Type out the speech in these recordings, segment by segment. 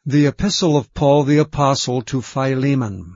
The Epistle of Paul the Apostle to Philemon.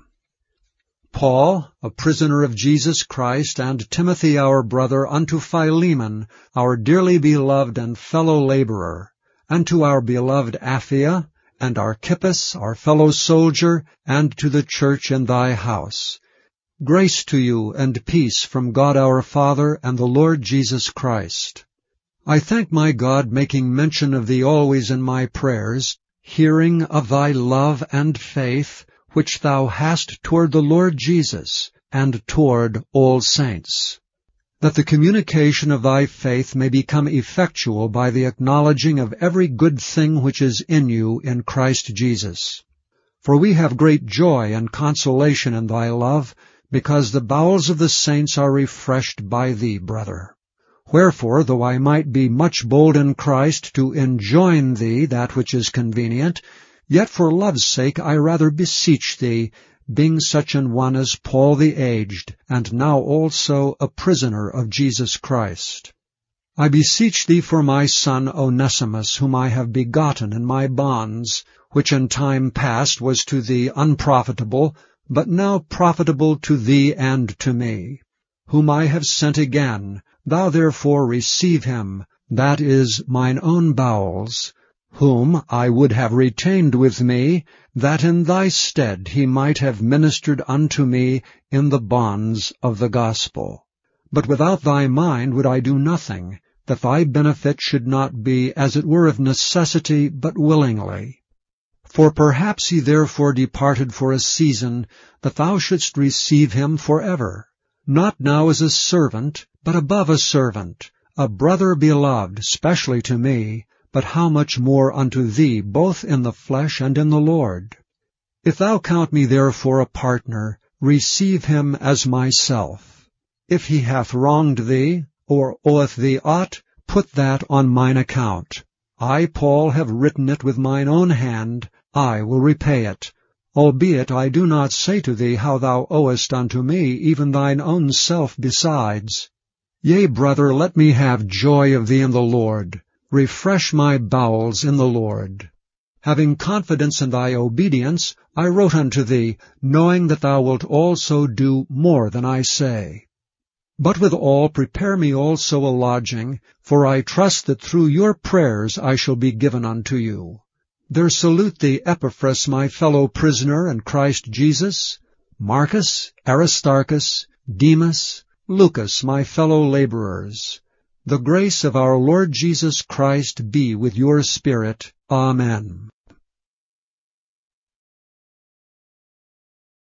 Paul, a prisoner of Jesus Christ, and Timothy our brother, unto Philemon, our dearly beloved and fellow laborer, and to our beloved Apphia, and Archippus, our fellow soldier, and to the church in thy house. Grace to you and peace from God our Father and the Lord Jesus Christ. I thank my God, making mention of thee always in my prayers, hearing of thy love and faith, which thou hast toward the Lord Jesus, and toward all saints, that the communication of thy faith may become effectual by the acknowledging of every good thing which is in you in Christ Jesus. For we have great joy and consolation in thy love, because the bowels of the saints are refreshed by thee, brother. Wherefore, though I might be much bold in Christ to enjoin thee that which is convenient, yet for love's sake I rather beseech thee, being such an one as Paul the aged, and now also a prisoner of Jesus Christ. I beseech thee for my son Onesimus, whom I have begotten in my bonds, which in time past was to thee unprofitable, but now profitable to thee and to me, whom I have sent again. Thou therefore receive him, that is, mine own bowels, whom I would have retained with me, that in thy stead he might have ministered unto me in the bonds of the gospel. But without thy mind would I do nothing, that thy benefit should not be, as it were, of necessity, but willingly. For perhaps he therefore departed for a season, that thou shouldst receive him forever, not now as a servant, but above a servant, a brother beloved, specially to me, but how much more unto thee, both in the flesh and in the Lord. If thou count me therefore a partner, receive him as myself. If he hath wronged thee, or oweth thee aught, put that on mine account. I, Paul, have written it with mine own hand, I will repay it. Albeit I do not say to thee how thou owest unto me, even thine own self besides. Yea, brother, let me have joy of thee in the Lord. Refresh my bowels in the Lord. Having confidence in thy obedience, I wrote unto thee, knowing that thou wilt also do more than I say. But withal prepare me also a lodging, for I trust that through your prayers I shall be given unto you. There salute thee Epaphras, my fellow prisoner in Christ Jesus, Marcus, Aristarchus, Demas, Lucas, my fellow laborers. The grace of our Lord Jesus Christ be with your spirit. Amen.